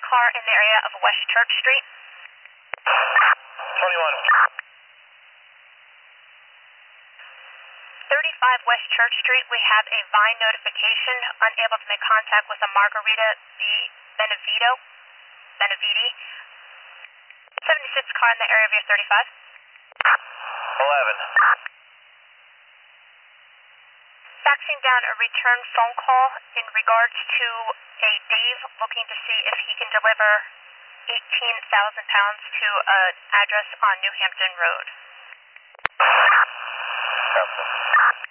car in the area of West Church Street. 21. 35 West Church Street, we have a Vine notification, unable to make contact with a Margarita B. Beneviti. 76 car in the area of your 35. 11. Faxing down a return phone call in regards to a Dave looking to see if he can deliver 18,000 pounds to an address on New Hampton Road. Copy.